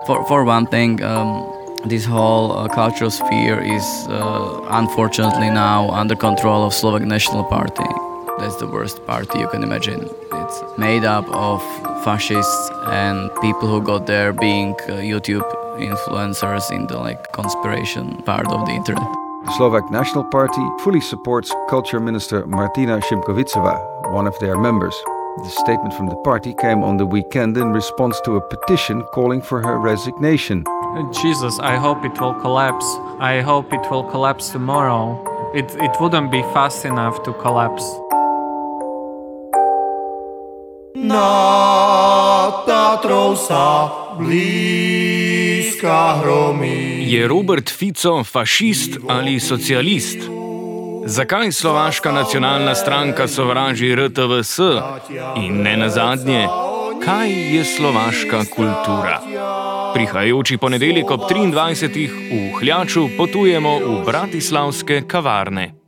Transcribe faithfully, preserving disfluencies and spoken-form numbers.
For for one thing, um, this whole uh, cultural sphere is uh, unfortunately now under control of Slovak National Party. That's the worst party you can imagine. It's made up of fascists and people who got there being uh, YouTube influencers in the like conspiration part of the internet. The Slovak National Party fully supports Culture Minister Martina Šimkovičová, one of their members. The statement from the party came on the weekend in response to a petition calling for her resignation. Jesus, I hope it will collapse. I hope it will collapse tomorrow. It, it wouldn't be fast enough to collapse. Nad Tatrou sa blízka hromí. Je Robert Fico fašist ali socialist? Zakaj Slovaška nacionalna stranka sovraži R T V S? In ne nazadnje, kaj je slovaška kultura? Prihajajoči ponedeljek ob triindvajsetih v Hljaču potujemo v bratislavske kavarne.